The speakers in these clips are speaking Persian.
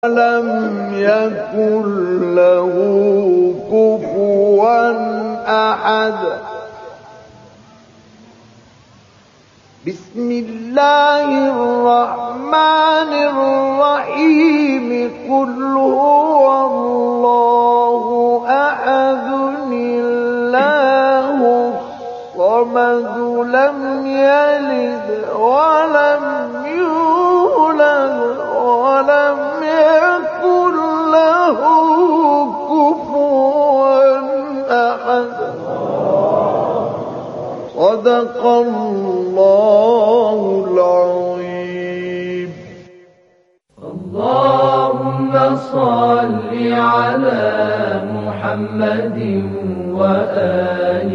ولم يكن له كفوا أحد. بسم الله الرحمن الرحيم. قل هو الله أحد الله الصمد لم يلد ولم يولد ولم يكن له كفوا أحد. صدق الله العظيم. اللهم صل على محمد وآل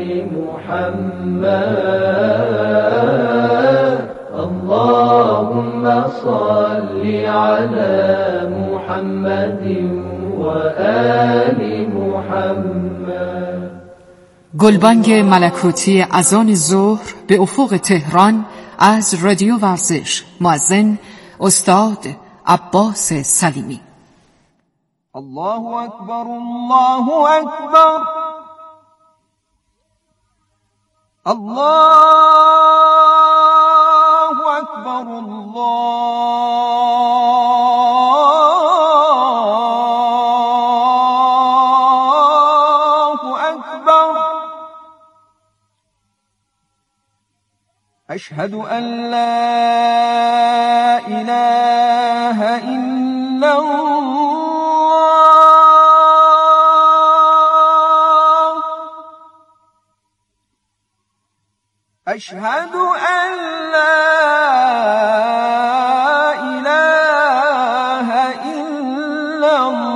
محمد. اللهم صل على محمد وآل محمد. گلبانگ ملکوتی اذان ظهر به افق تهران از رادیو ورزش. مؤذن استاد عباس سلیمی. الله اکبر الله اکبر الله اکبر الله اکبر. اشهد ان لا اله الا الله. اشهد ان لا اله الا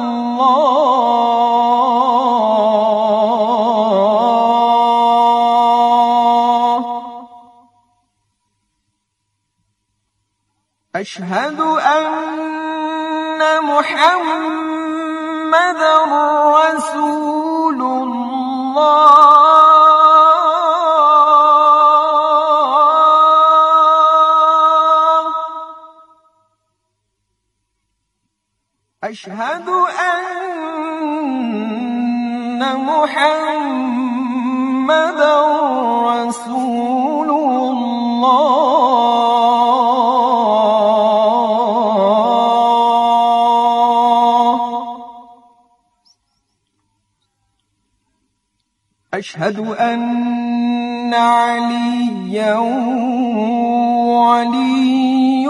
الله. أشهد أن محمدًا رسول الله. أشهد أن محمدًا رسول الله. أشهد أن عليا ولي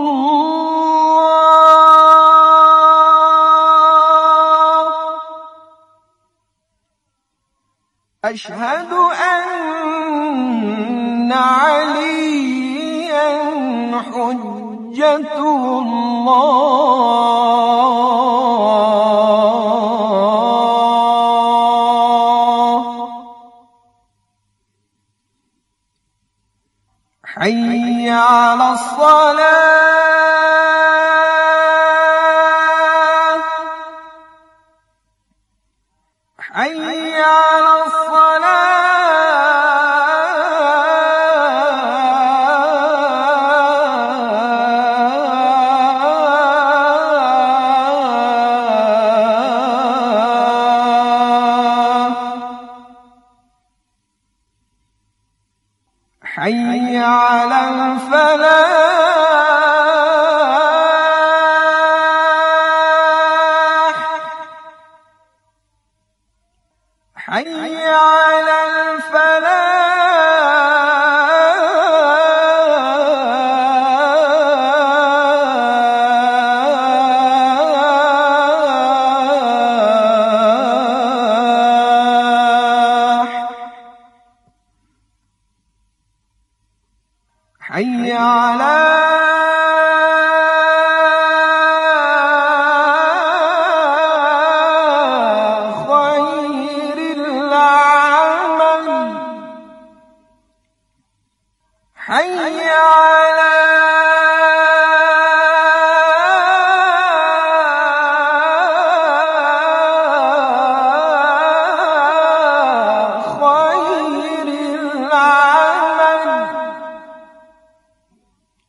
الله. أشهد أن عليا حجة الله. حي على الصلاة. حي على الصلاة. حي على الفلاح. حي على الفلاح. حي على خير العمل. حي على خير العمل.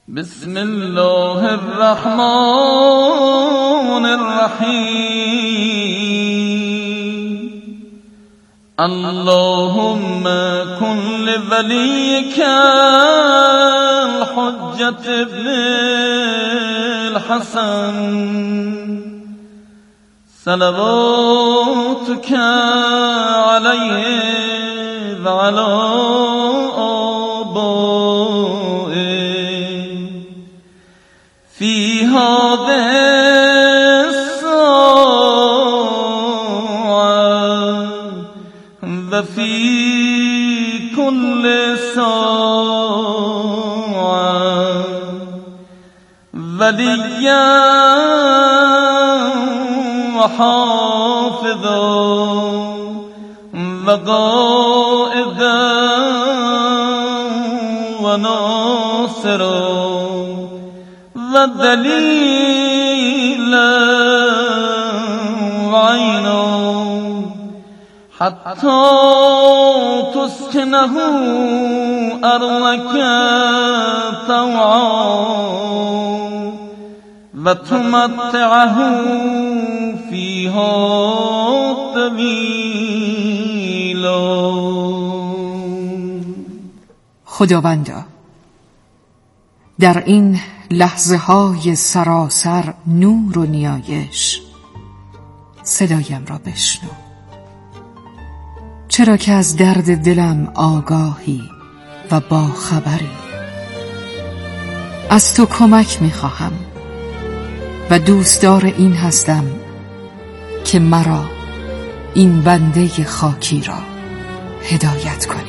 بسم الله الرحمن الرحیم اللهم کن لولیک الحجة ابن الحسن صلواتك علیه و علی آبائه فی هذه الساعة و فی کل ساعة ولیا و حافظا و قائدا و ناصرا و دلیلا و عینا حتی تسکنه ارضک طوعا و تمتعه فیها طویلا. خداوندا در این لحظه های سراسر نور و نیایش صدایم را بشنو، چرا که از درد دلم آگاهی و باخبری. از تو کمک می‌خواهم و دوستدار این هستم که مرا این بنده خاکی را هدایت کنی.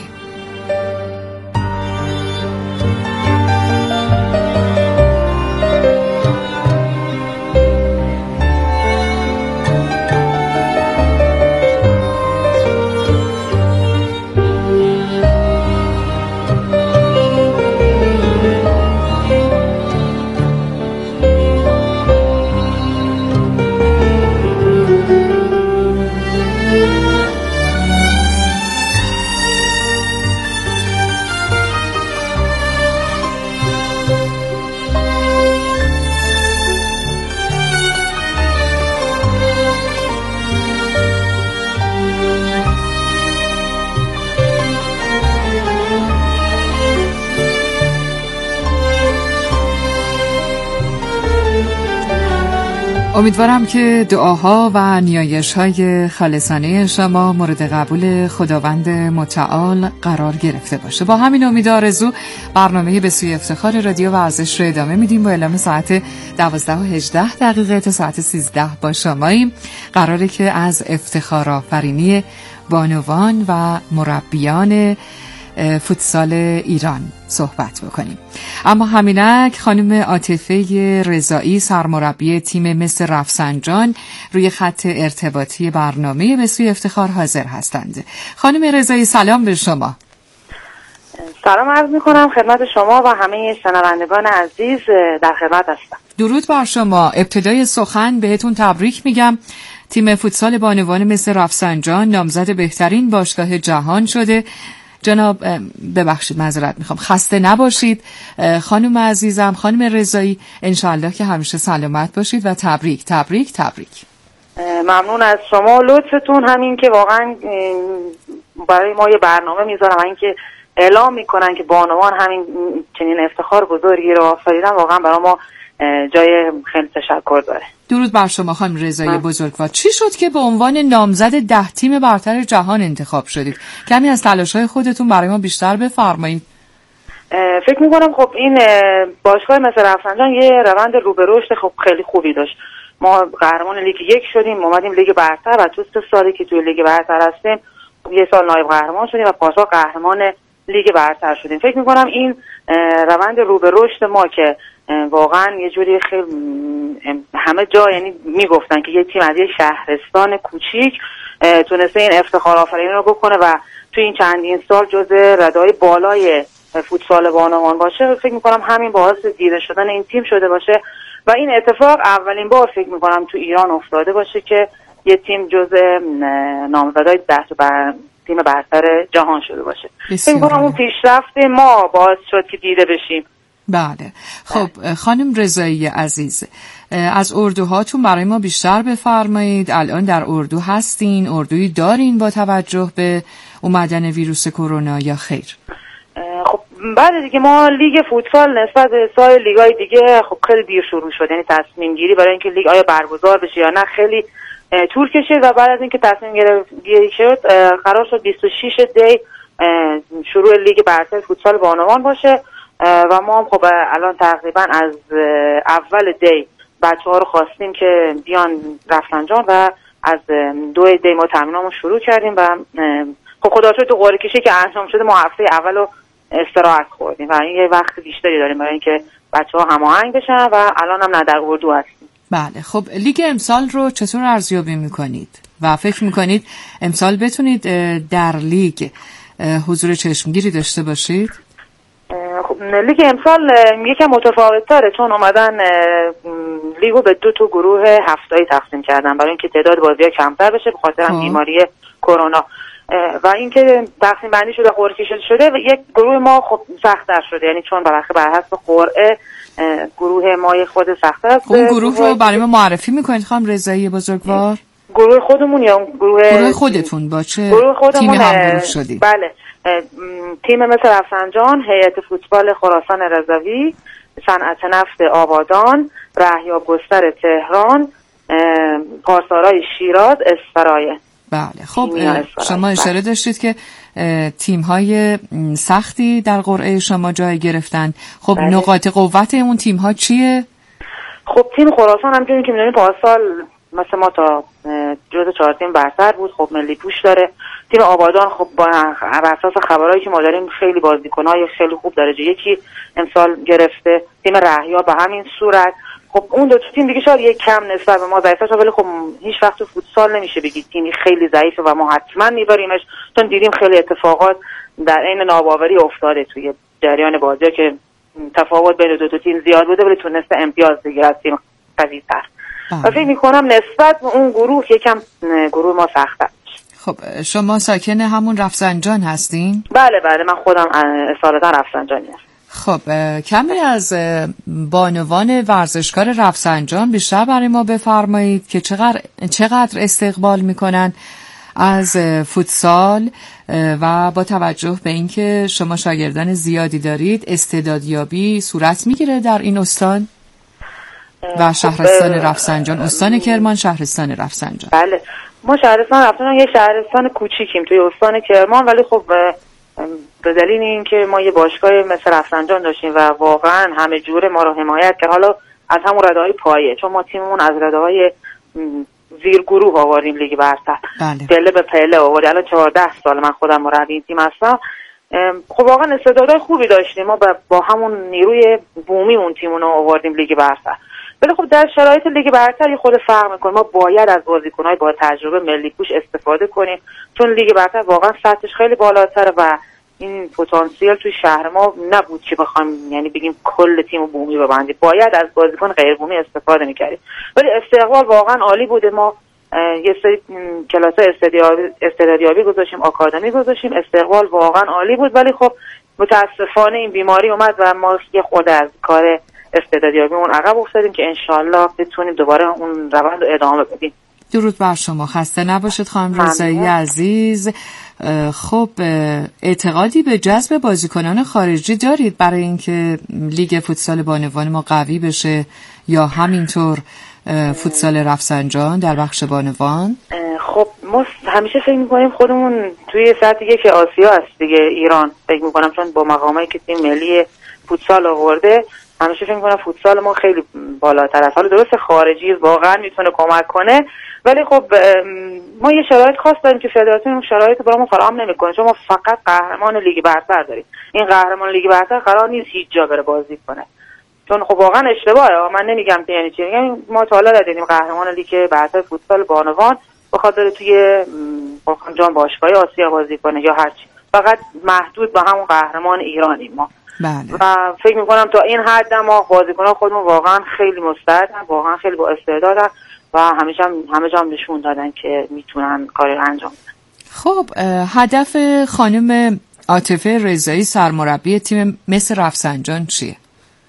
امیدوارم که دعاها و نیایش‌های خالصانه شما مورد قبول خداوند متعال قرار گرفته باشه. با همین امید آرزو برنامه به سوی افتخار رادیو ورزش رو ادامه میدیم با اعلام ساعت 12:18 تا ساعت 13 با شماییم. قراره که از افتخار آفرینی بانوان و مربیان فوتسال ایران صحبت بکنیم. اما همینک خانم عاطفه رضایی سرمربی تیم مس رفسنجان روی خط ارتباطی برنامه به سوی افتخار حاضر هستند. خانم رضایی سلام به شما. سلام عرض می‌کنم خدمت شما و همه شنوندگان عزیز، در خدمت هستم. درود بر شما. ابتدای سخن بهتون تبریک میگم. تیم فوتسال بانوان مس رفسنجان نامزد بهترین باشگاه جهان شده. جناب ببخشید معذرت میخوام، خسته نباشید خانم عزیزم، خانم رضایی، انشالله که همیشه سلامت باشید و تبریک تبریک تبریک. ممنون از شما لطفتون، همین که واقعا برای ما یه برنامه میذارم و اینکه اعلام میکنن که بانوان همین چنین افتخار بزرگی رو آفریدن، واقعا برای ما جای خیلی تشکر داره. درود بر شما خانم رضایی بزرگوار. چی شد که به عنوان نامزد 10 تیم برتر جهان انتخاب شدید؟ کمی از تلاش‌های خودتون برای ما بیشتر بفرمایید. فکر میکنم خب این باشگاه مثل رفسنجان یه روند رو به رشد خب خیلی خوبی داشت. ما قهرمان لیگ 1 شدیم، اومدیم لیگ برتر و تو 3 سالی که توی لیگ برتر هستیم یه سال نایب قهرمان شدیم و پارسال قهرمان لیگ برتر شدیم. فکر میکنم این روند رو به رشد ما که واقعا یه جوری خیلی همه جا یعنی میگفتن که یه تیم از یه شهرستان کوچیک تونسته این افتخار آفرینی رو بکنه و تو این چندین سال جزو ردای بالای فوتسال بانوان باشه، فکر میکنم همین باعث دیده شدن این تیم شده باشه و این اتفاق اولین بار فکر میکنم تو ایران افتاده باشه که یه تیم جزو نامزدای 10 تیم برتر جهان شده باشه. فکر میکنم اون پیشرفت ما باعث شد که دیده بشیم بله. خب خانم رضایی عزیز، از اردوهاتون برای ما بیشتر بفرمایید. الان در اردو هستین؟ اردویی دارین با توجه به اومدن ویروس کرونا یا خیر؟ خب بعد دیگه ما لیگ فوتبال نسبت به سایر لیگ‌های دیگه خب خیلی دیر شروع شد، یعنی تصمیم گیری برای اینکه لیگ آیا برگزار بشه یا نه خیلی طول کشید و بعد از اینکه تصمیم گیری شد قرار شد 26 دی شروع لیگ برتر فوتبال بانوان باشه و ما هم خب الان تقریبا از اول دی بچه‌ها رو خواستیم که بیان رفسنجان و از 2 دی ما تمرینامون شروع کردیم و خب خدا شکر تو قرعه کشی که انجام شده ما هفته اولو استراحت خوردیم و این یه وقت بیشتری داریم برای اینکه بچه‌ها هماهنگ بشن و الان هم نه در اردو هستیم. بله. خب لیگ امسال رو چطور ارزیابی میکنید و فکر میکنید امسال بتونید در لیگ حضور چشمگیری داشته باشید؟ خب لیگ امسال یکم متفاوت تره چون اومدن لیگو به 2 گروه هفتایی تقسیم کردن برای اینکه تعداد بازی‌ها کمتر بشه به خاطر بیماری کرونا و اینکه تقسیم بندی شده قرعه کشی شده و یک گروه ما خب سخت‌تر شده، یعنی چون بر حسب قرعه گروه ما خود سخت‌تر است. اون گروه رو برای ما معرفی می‌کنید خانم رضایی بزرگوار؟ گروه خودمون یا گروه خودتون با چه تیمی همگروه شدید؟ بله، تیم مثل رفسنجان، هیئت فوتبال خراسان رضوی، صنعت نفت آبادان، رهیاب گستر تهران، پاسارای شیراز، اسفرایه. بله. خب شما اشاره داشتید که تیم‌های سختی در قرعه شما جای گرفتن. خب بله. نقاط قوت اون تیم‌ها چیه؟ خب تیم خراسان همونجوری که می‌دونید پارسال مثل ما تا جزو 4 تیم برتر بود، خب ملی پوش داره. تیم آبادان خب با اساس خبرایی که ما داریم خیلی بازیکن‌های خیلی خوب درجه یکی امسال گرفته. تیم رهیاب به همین صورت. خب اون 2 تیم دیگه شاید یک کم نسبت به ما ضعیفه، ولی خب هیچ وقت تو فوتسال نمیشه بگید تیمی خیلی ضعیفه و ما حتما میبریمش، چون دیدیم خیلی اتفاقات در عین ناباوری افتاده توی جریان بازی که تفاوت بین 2 تیم زیاد بوده ولی تونسته امتیاز بگیره از تیم قوی‌تر. و فکر می‌کنم نسبت به اون گروه یکم گروه ما سخته. خب شما ساکن همون رفسنجان هستین؟ بله من خودم اصالتا رفسنجانی هستم. خب کمی از بانوان ورزشکار رفسنجان بیشتر برای ما بفرمایید که چقدر استقبال میکنن از فوتسال و با توجه به اینکه شما شاگردان زیادی دارید استعدادیابی صورت میگیره در این استان و شهرستان رفسنجان، استان کرمان، شهرستان رفسنجان. بله ما شهرستان رفسنجان یه شهرستان کوچیکیم توی استان کرمان، ولی خب به دلیل اینکه ما یه باشگاه مثل رفسنجان داشتیم و واقعا همه جوره ما رو حمایت کرد، حالا از همون رده‌های پایه، چون ما تیممون از رده‌های زیر گروه آوردیم لیگ برتر، پله به پله آوردیم. الان 14 سال من خودم مربی تیم هستم. خب واقعا استعدادهای خوبی داشتیم، ما با همون نیروی بومی اون تیمون رو آوردیم لیگ برتر. ولی خب در شرایط لیگ برتر یه خود فرق میکنه، ما باید از بازیکن‌های با تجربه ملی پوش استفاده کنیم، چون لیگ برتر واقعا سطحش خیلی بالاتره و این پتانسیل توی شهر ما نبود که بخوایم یعنی بگیم کل تیمو بومی ببندیم، باید از بازیکن غیر بومی استفاده می‌کردیم. ولی استقبال واقعا عالی بوده. ما یه سری کلاس‌های استعدادیابی گذاشتیم، آکادمی گذاشتیم، استقبال واقعا عالی بود. ولی خب متاسفانه این بیماری اومد و ما یه خود از کار استعدادیابیمون عقب افتادیم که انشالله بتونیم دوباره اون روند رو ادامه بدیم. درود بر شما، خسته نباشید خانم رضایی عزیز. خب اعتقادی به جذب بازیکنان خارجی دارید برای اینکه لیگ فوتسال بانوان ما قوی بشه یا همینطور فوتسال رفسنجان در بخش بانوان؟ خب ما همیشه فکر می‌کنیم خودمون توی سطح یک آسیا هست دیگه، ایران فکر می‌کنم، چون با مقامایی که تیم ملی فوتسال آورده همیشه فکر می‌کنم فوتسال ما خیلی بالاتر است. حالا درست خارجی واقعا میتونه کمک کنه، ولی خب ما یه شرایط خاص داریم که فدراسیون اون شرایط رو برامون فراهم نمی‌کنه، چون ما فقط قهرمان لیگ برتر داریم. این قهرمان لیگ برتر قرار نیست هیچ جا بره بازی کنه، چون خب واقعا اشتباهه. من نمیگم که یعنی چی، میگم ما تا حالا دیدیم قهرمان لیگ برتر فوتبال بانوان بخاطر توی جام باشگاهی آسیا بازی کنه یا هر چی، فقط محدود به همون قهرمان ایرانیم ما. بله. و فکر می‌کنم تا این حد ما بازیکن‌ها خودمون واقعا خیلی مستعدن، واقعا خیلی با استعدادن و همه جا نشون دادن که میتونن کاری انجام بدن. خب هدف خانم عاطفه رضایی سرمربی تیم مس رفسنجان چیه؟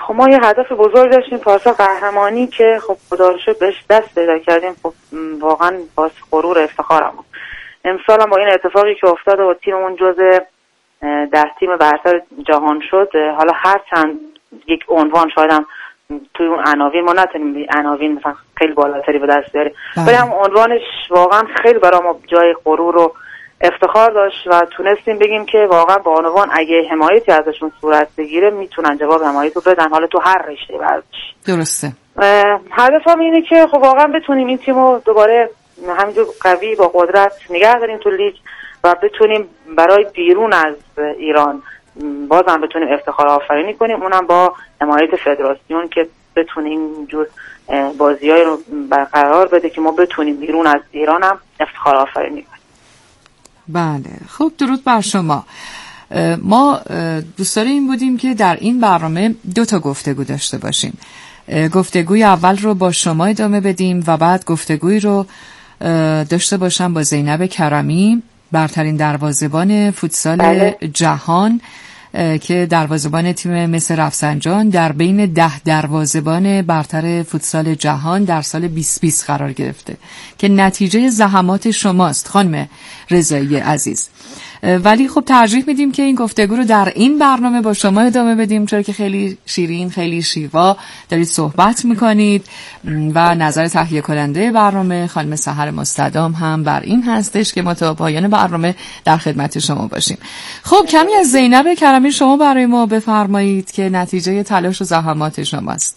خب ما یه هدف بزرگ داشتیم پارسال قهرمانی که خب خدا رو شکر بهش دست پیدا کردیم. خب واقعا باعث غرور افتخارم بود. امسال هم با این اتفاقی که افتاد و تیممون جزء 10 تیم برتر جهان شد، حالا هر چند یک عنوان شاید هم توی اون عناوین ما نتونیم عناوین مثلا خیلی بالاتری به دست بیاریم، ولی هم عنوانش واقعا خیلی برای ما جای غرور و افتخار داشت و تونستیم بگیم که واقعا با عنوان اگه حمایتی ازشون صورت بگیره میتونن جواب حمایت رو بدن، حالا تو هر رشته ورزشی. درسته. هدفم اینه که خب واقعا بتونیم این تیمو دوباره همینجور قوی با قدرت نگه داریم تو لیگ و بتونیم برای بیرون از ایران بازم بتونیم افتخار آفرینی کنیم، اونم با حمایت فدراسیون که بتونیم اینجور بازیای رو برقرار بده که ما بتونیم بیرون از ایران هم افتخار آفرینی کنیم. بله خب درود بر شما. ما دوست داریم بودیم که در این برنامه 2 گفتگو داشته باشیم. گفتگوی اول رو با شما ادامه بدیم و بعد گفتگوی رو داشته باشم با زینب کرمی، برترین دروازه‌بان فوتسال جهان که دروازه‌بان تیم مس رفسنجان در بین 10 دروازه‌بان برتر فوتسال جهان در سال 2020 قرار گرفته که نتیجه زحمات شماست خانم رضایی عزیز. ولی خب ترجیح میدیم که این گفتگو رو در این برنامه با شما ادامه بدیم، چرا که خیلی شیرین، خیلی شیوا دارید صحبت میکنید و نظر تهیه کننده برنامه خانم سحر مستدام هم بر این هستش که ما تا پایان برنامه در خدمت شما باشیم. خب کمی از زینب کرمی شما برای ما بفرمایید که نتیجه تلاش و زحمات شماست.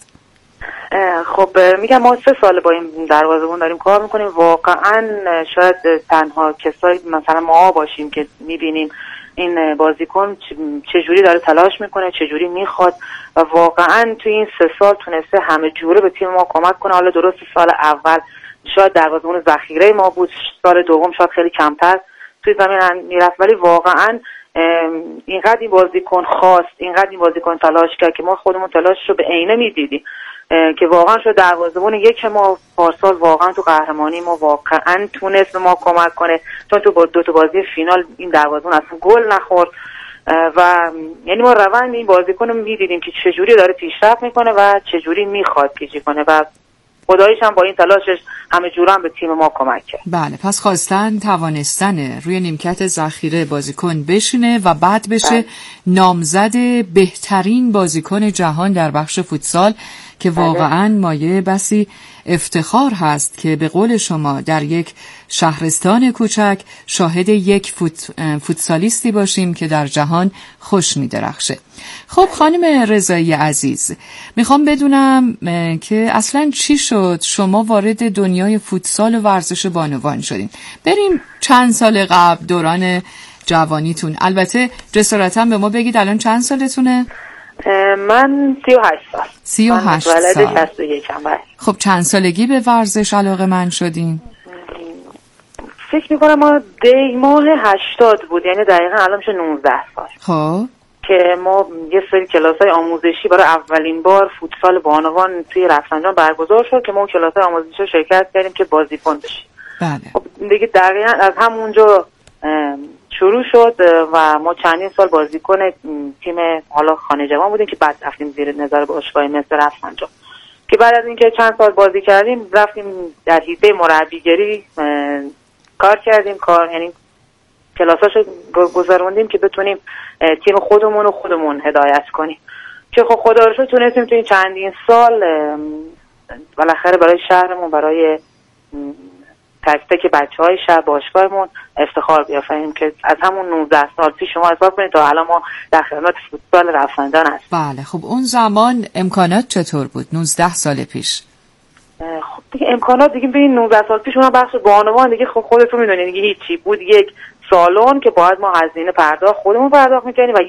خب میگم ما 3 سال با این دروازه‌بان داریم کار میکنیم. واقعا شاید تنها کسایی مثلا ما باشیم که میبینیم این بازیکن چجوری داره تلاش میکنه، چجوری میخواد و واقعا توی این 3 سال تونسته همه جوره به تیم ما کمک کنه. حالا درست سال اول شاید دروازه‌بان ذخیره ما بود، سال دوم شاید خیلی کمتر توی زمین میرفت، ولی واقعا اینقدر این بازیکن خواست، اینقدر این بازیکن تلاش کرد که ما خودمون تلاشش رو به عینه میدیدیم که واقعا شد دروازه‌بان یک ما پارسال واقعا تو قهرمانی ما واقعا تونست به ما کمک کنه، چون تو با 2 بازی فینال این دروازه‌بان اصلا گل نخورد و یعنی ما روند این بازیکن رو میدیدیم که چجوری داره پیشرفت میکنه و چجوری میخواد پیشی کنه و خداییش هم با این تلاشش همه جوره هم به تیم ما کمک کرد. بله پس خواستن توانستن روی نیمکت ذخیره بازیکن بشینه و بعد بشه نامزد بهترین بازیکن جهان در بخش فوتسال که واقعا مایه بسی افتخار هست که به قول شما در یک شهرستان کوچک شاهد یک فوتسالیستی باشیم که در جهان خوش می درخشه. خب خانم رضایی عزیز، میخوام بدونم که اصلا چی شد شما وارد دنیای فوتسال و ورزش بانوان شدین؟ بریم چند سال قبل دوران جوانیتون، البته جسارتاً به ما بگید الان چند سالتونه؟ من 38 سال. 38 سال. 61 هم. خب چند سالگی به ورزش علاقه‌مند شدین؟ فکر میکنم ما دی ماه 80 بود، یعنی دقیقا الان میشه 19 سال. خب که ما یه سری کلاس‌های آموزشی برای اولین بار فوتسال بانوان توی رفسنجان برگزار شد که ما اون کلاس‌های آموزشی رو شرکت کردیم که بازیکن بشیم. بله. خب دیگه دقیقا از همونجا شروع شد و ما چندین سال بازیکن تیم حالا خانه جوان بودیم که بعد رفتیم زیر نظر باشگاه مس رفسنجان که بعد از اینکه چند سال بازی کردیم رفتیم در حیطه مربیگری کار کردیم، یعنی کلاساشو گذروندیم که بتونیم تیم خودمون هدایت کنیم که خب خدا رو شکر تونستیم تو این چندین سال بالاخره برای شهرمون، برای تک تک بچه‌های شهر باشگاهمون افتخار بیافرینیم که از همون 19 سال پیش شما حساب کنید تا الان ما در خدمت فوتبال رفسنجان هستیم. بله خب اون زمان امکانات چطور بود 19 سال پیش؟ خب دیگه امکانات دیگه ببین 19 سال پیش اونها بخش بانوان دیگه خب خودتون میدونید دیگه هیچی بود، یک سالن که باید ما هزینه خودمون پرداخت می‌کردیم و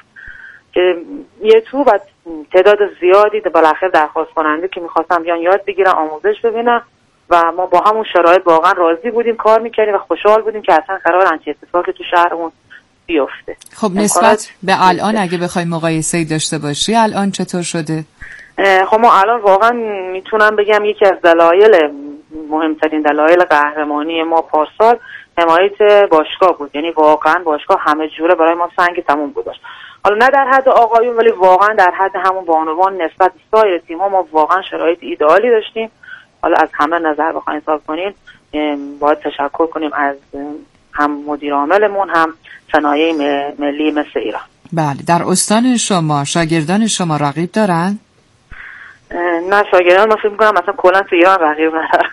یه توپ و تعداد زیادی بالاخره درخواست کننده که می‌خواستن بیان یاد بگیرن، آموزش ببینن و ما با همون شرایط واقعا راضی بودیم، کار می‌کردیم و خوشحال بودیم که اصلا قرار همچین اتفاقی تو شهرمون بیفته. خب نسبت به الان اگه بخوای مقایسه‌ای داشته باشی الان چطور شده؟ خب ما الان واقعا میتونم بگم یکی از دلایل مهمترین دلایل قهرمانی ما پارسال حمایت باشگاه بود. یعنی واقعا باشگاه همه جوره برای ما سنگ تموم گذاشت. حالا نه در حد آقایون ولی واقعا در حد همون بانوان نسبت سایر تیم‌ها ما واقعا شرایط ایدئالی داشتیم. حالا از همه نظر بخواید حساب کنین باید تشکر کنیم از هم مدیر عاملمون هم صنایع ملی مثل ایران. بله. در استان شما شاگردان شما رقیب دارن؟ نه شاگردان ما فکر می‌کنم مثلا کلا تو ایران رقیب ندارن.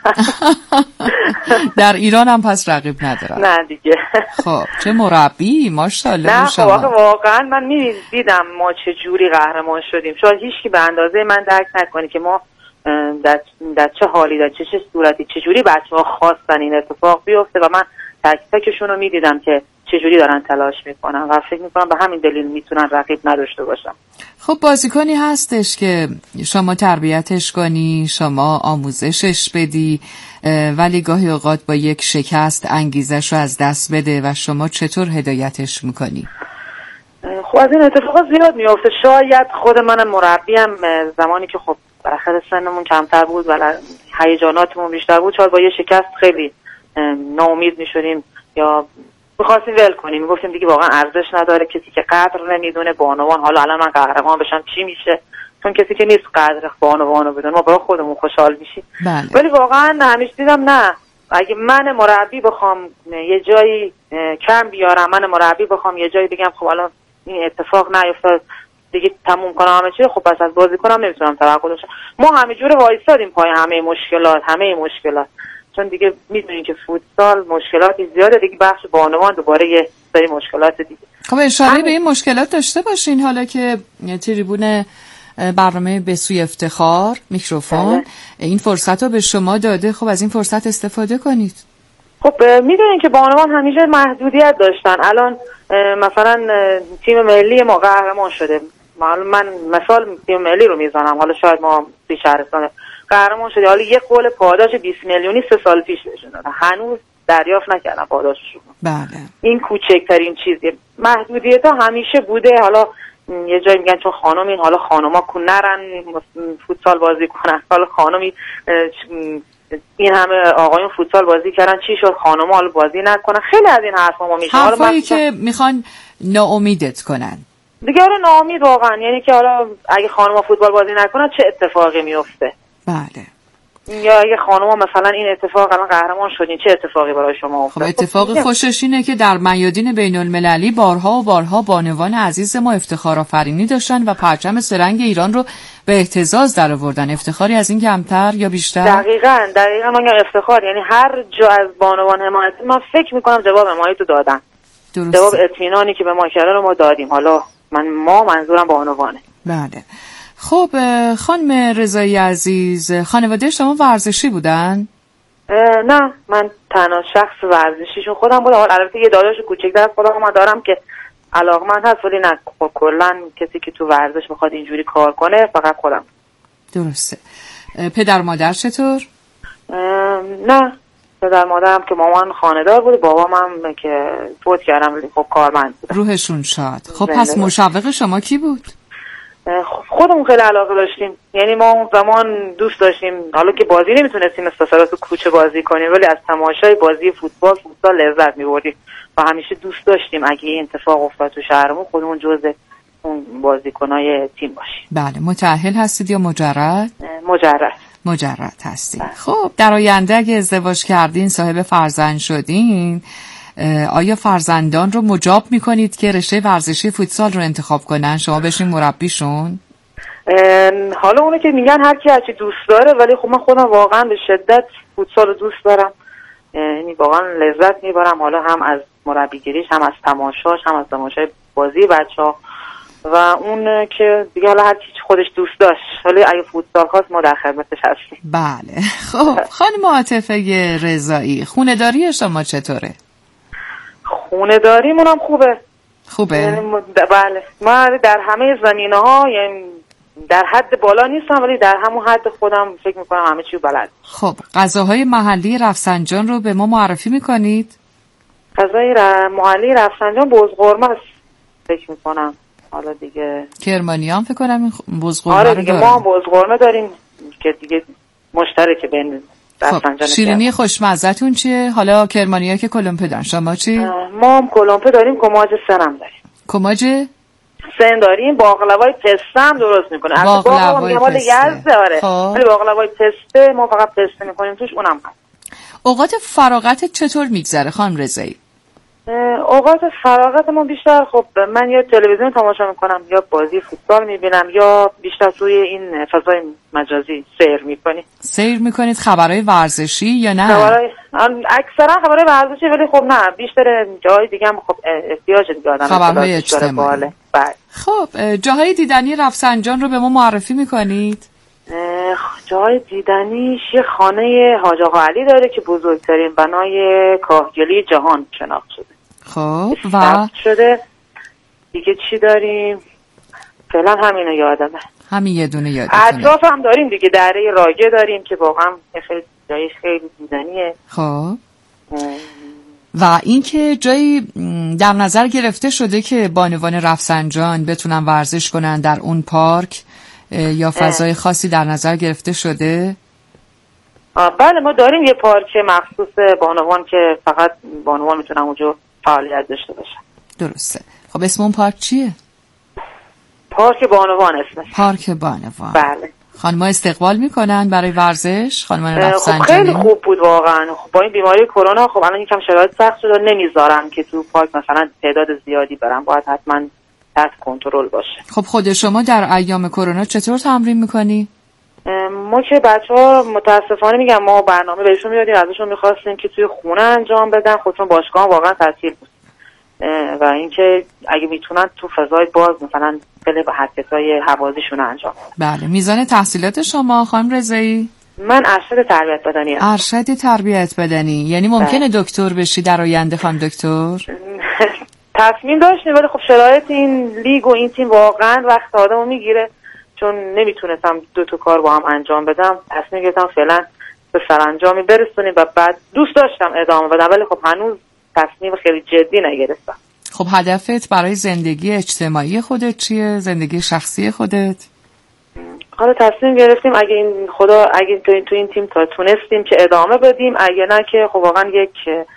در ایران هم پس رقیب ندارن؟ نه دیگه. خب چه مربی ماشاءالله. نه خب واقعا من دیدم ما چه جوری قهرمان شدیم. شاید هیچکی به اندازه من درک نکنه که ما در چه حالی در چه صورتی چه جوری بچه‌ها خواستن این اتفاق بیفته و من تک تکشون رو میدیدم که چجوری دارن تلاش میکنن و فکر میکنم به همین دلیل میتونن رقیب نداشته باشن. خب بازیکنی هستش که شما تربیتش کنی، شما آموزشش بدی، ولی گاهی اوقات با یک شکست انگیزش رو از دست بده و شما چطور هدایتش میکنی؟ خب از این اتفاقات زیاد میفته. شاید خود من مربیم زمانی که خب بالاخره سنمون کمتر بود و هیجاناتمون بیشتر بود شاید با یه شکست خیلی ناامید میشدیم یا می‌خواستیم ول کنیم، میگفتیم دیگه واقعا ارزش نداره، کسی که قدر نمیدونه بانوان، حالا الان من قهرمان بشم چی میشه، چون کسی که نیست قدر بانوانو بدونه ما برای خودمون خوشحال میشیم. بله. ولی واقعا همیشه دیدم نه اگه من مربی بخوام یه جایی کم بیارم، من مربی بخوام یه جایی بگم خب الان این اتفاق نیفتاد دیگه تموم کنم همه چی، خب پس از بازیکنم نمیتونم توقع داشته. ما همینجوری وایسادیم پای همه مشکلات چون دیگه میدونین که فوتسال مشکلاتی زیاده دیگه، بخش بانوان دوباره یه سری مشکلات دیگه. خب اشاره به این مشکلات داشته باشین حالا که تریبون برنامه به سوی افتخار میکروفون این فرصت رو به شما داده، خب از این فرصت استفاده کنید. خب میدونین که بانوان همیشه محدودیت داشتن. الان مثلا تیم ملی ما قهرمان شده، من مثال تیم ملی رو میزنم، حالا شاید ما توی شهرستان قهرمان شده، حالا یه قول پاداش 20 میلیونی 3 سال پیش بهشون دادن، هنوز دریافت نکردن پاداششون. بله. این کوچکترین چیزیه. محدودیت ها همیشه بوده. حالا یه جایی میگن چون خانم حالا خانوما کو نرن فوتسال بازی کنن، حالا خانمی این همه آقایون فوتسال بازی کردن چی شد خانوما حالا بازی نکنن، خیلی از این حرفا ما میشه. حرفایی که میخوان ناامیدت کنن دیگه. آره ناامید واقعا، یعنی که حالا اگه خانوما فوتبال بازی نکنن چه اتفاقی میفته. بله. یا اگه خانوما مثلا این اتفاق الان قهرمان شدین چه اتفاقی برای شما افتاد؟ خب اتفاق خوشش اینه که در میادین بین المللی بارها و بارها بانوان عزیز ما افتخار آفرینی داشتن و پرچم سرنگ ایران رو به اهتزاز در آوردن. افتخاری از این کمتر یا بیشتر؟ دقیقاً من افتخار، یعنی هر جا از بانوان حمایت من فکر میکنم جواب حمایت رو دادن. درسته. جواب اطمینانی که به ما کردن رو ما دادیم. حالا منظورم بانوانه. بله. خب خانم رضایی عزیز، خانواده شما ورزشی بودن؟ نه من تنها شخص ورزشیشون خودم بودم. البته یه داداش کوچیک‌تر از خودم ما دارم که علاقمند هست ولی نه کلا کسی که تو ورزش میخواد اینجوری کار کنه فقط خودم. درسته. پدر مادر چطور؟ نه پدر مادرم که مامان خانه‌دار بود، بابام هم که فوت کردم خب کارمند بود. روحشون شاد. خب پس مشوق شما کی بود؟ خودمون خیلی علاقه داشتیم، یعنی ما اون زمان دوست داشتیم، حالا که بازی نمیتونستیم استثارات تو کوچه بازی کنیم ولی از تماشای بازی فوتبال لذت میبردیم و همیشه دوست داشتیم اگه این اتفاق افتاد تو شهرمون خودمون جزء اون بازیکنای تیم باشیم. بله. متأهل هستید یا مجرد؟ مجرد هستید. خب در آینده اگه ازدواج کردین صاحب فرزند شدین آیا فرزندان رو مجاب میکنید که رشته ورزشی فوتسال رو انتخاب کنن، شما بشین مربیشون؟ حالا اونه که میگن هر کی هرچی دوست داره، ولی خب من خودم واقعا به شدت فوتسال رو دوست دارم، یعنی واقعا لذت میبرم، حالا هم از مربیگریش هم از تماشاش هم از تماشای بازی بچه‌ها و اون که دیگه حالا هر کی خودش دوست داشت، ولی اگه فوتسال خواست ما در خدمتش هستیم. بله. خب خانم عاطفه رضایی، خونه‌داری شما چطوره؟ خونه‌داریمون هم خوبه. یعنی بله من در همه زمینه‌ها یعنی در حد بالا نیستم ولی در همون حد خودم فکر میکنم همه چیو بلد. خب غذاهای محلی رفسنجان رو به ما معرفی میکنید؟ غذای محلی رفسنجان بزقرمه است فکر میکنم. حالا دیگه کرمانیان فکر کنم این بزقرمه رو دارن. آره دیگه ما بزقرمه داریم که دیگه مشترک بین خب شیرینی خوشمزه‌تون چیه؟ حالا کرمانی‌ها که کلمپه دارن، شما چی؟ ما هم کلمپه داریم، کماج سنم داریم. کماج سن داریم، باقلوای پسته هم درست میکنه. باقلوای مال یزده. آره. ولی باقلوای پسته ما فقط پسته میکنیم توش، اونم هست. اوقات فراغتت چطور میگذره خانم رضایی؟ اوقات فراغت ما بیشتر خب من یا تلویزیون تماشا میکنم یا بازی فوتبال میبینم یا بیشتر توی این فضای مجازی سیر میکنید خبرهای ورزشی یا نه؟ اکثرا خبرهای ورزشی، ولی خب نه بیشتر جاهای دیگه هم خب احتیاج دیگه آدم خبرهای اجتماعی. خب جاهای دیدنی رفسنجان رو به ما معرفی میکنید؟ جای دیدنیش یه خانه حاج آقا علی داره که بزرگترین بنای کاهگلی جهان شناخته شده. خب و شده دیگه چی داریم؟ فعلا همینو یادمه. همین یه دونه یادتونه. اطراف هم داریم دیگه، دره راگه داریم که واقعا خیلی جایش خیلی دیدنیه. خب و اینکه جایی در نظر گرفته شده که بانوان رفسنجان بتونن ورزش کنن در اون پارک یا فضای خاصی در نظر گرفته شده؟ بله ما داریم یه پارک مخصوص بانوان که فقط بانوان میتونن اونجا فعالیت داشته باشن. درسته. خب اسم اون پارک چیه؟ پارک بانوان اسمش. پارک بانوان. بله. خانم‌ها استقبال میکنن برای ورزش؟ خانمان رفسنجانی؟ خب خیلی خوب بود واقعا. خب با این بیماری کرونا خب الان یکم شرایط سخت شده، نمیذارن که تو پارک مثلا تعداد زیادی برن، باید حتما تحت کنترل باشه. خب خود شما در ایام کرونا چطور تمرین میکنی؟ ما که بچه‌ها متاسفانه میگم ما برنامه بهشون میدادیم، ازشون میخواستیم که توی خونه انجام بدن، خودشون باشگاه واقعا تعطیل بود و اینکه اگه میتونن تو فضای باز مثلا خیلی حرکت‌های هوازیشون انجام بدن. بله. میزان تحصیلات شما خانم رضایی؟ من ارشد تربیت بدنی هستم. ارشد تربیت بدنی یعنی ممکنه دکتر بشی در آینده خانم دکتر؟ تصمیم داشتیم ولی خب شرایط این لیگ و این تیم واقعا وقت آدمو میگیره، چون نمیتونستم دو تا کار با هم انجام بدم. تصمیم گرفتم فعلا به سرانجامی برسونیم و بعد دوست داشتم ادامه بدم ولی خب هنوز تصمیم خیلی جدی نگرفتم. خب هدفت برای زندگی اجتماعی خودت چیه؟ زندگی شخصی خودت؟ حالا تصمیم گرفتیم اگه تو این تیم تا تونستیم که ادامه بدیم، اگه نه که خب واقعا یک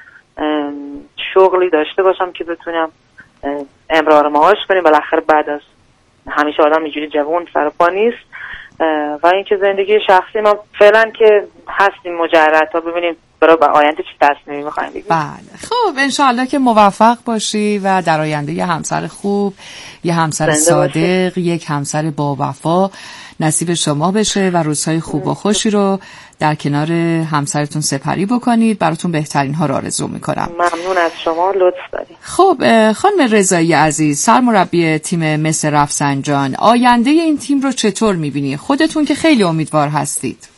شغلی داشته باشم که بتونم امرار معاش کنیم. بالاخره بعد از همیشه آدم اینجوری جوان سر پا نیست. و اینکه زندگی شخصی ما فعلا که هستیم مجرد تا ببینیم برای آینده چی تصمیمی می‌خوایم بگیریم. بله. خب انشاءالله که موفق باشی و در آینده یه همسر خوب، یه همسر صادق، یک همسر با وفا نصیب شما بشه و روزهای خوب و خوشی رو در کنار همسرتون سپری بکنید. براتون بهترین ها رو آرزو میکنم. ممنون از شما، لطف دارید. خب خانم رضایی عزیز، سرمربی تیم مس رفسنجان، آینده این تیم رو چطور میبینی؟ خودتون که خیلی امیدوار هستید.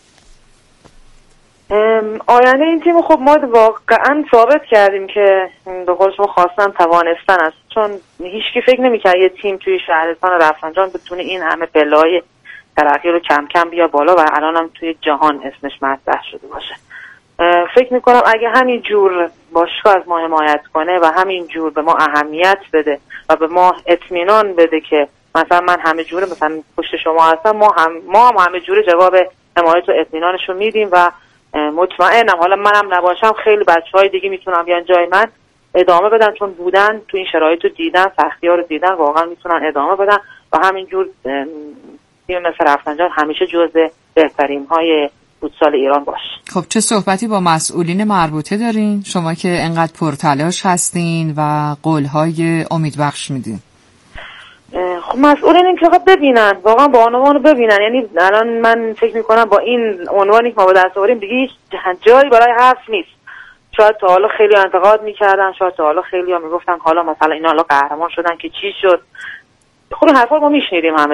آینده این تیم خب ما واقعا ثابت کردیم که به قول شما خواستن توانستن است، چون هیچکی فکر نمی‌کرد یه تیم توی شهرستان رفسنجان بتونه این همه بلای ترقی رو کم کم بیا بالا و الان هم توی جهان اسمش مطرح شده باشه. فکر میکنم اگه همین جور باشگاه از ما حمایت کنه و همین جور به ما اهمیت بده و به ما اطمینان بده که مثلا من همه جوره مثلا پشت شما هستم، ما هم همه جوره جواب حمایت و اطمینانش رو میدیم و مطمئنم حالا منم نباشم خیلی بچهای دیگه میتونن بیان جای من ادامه بدن، چون بودن تو این شرایط رو دیدن، سختی‌ها رو دیدن، واقعا میتونن ادامه بدن و همینجور تیم مثل رفسنجان همیشه جزو بهترین‌های فوتسال ایران باشه. خب چه صحبتی با مسئولین مربوطه دارین شما که انقدر پرتلاش هستین و قول‌های امیدبخش میدین؟ خب مسئولین این که ببینن، واقعا با عنوان ببینن. یعنی الان من فکر میکنم با این عنوانی که ما به دست آوریم دیگه هیچ جایی برای حرف نیست. شاید تا حالا خیلی انتقاد میکردن، شاید تا حالا خیلی ها میگفتن حالا مثلا اینا حالا قهرمان شدن که چی شد. خود حرفا رو ما میشنیدیم همه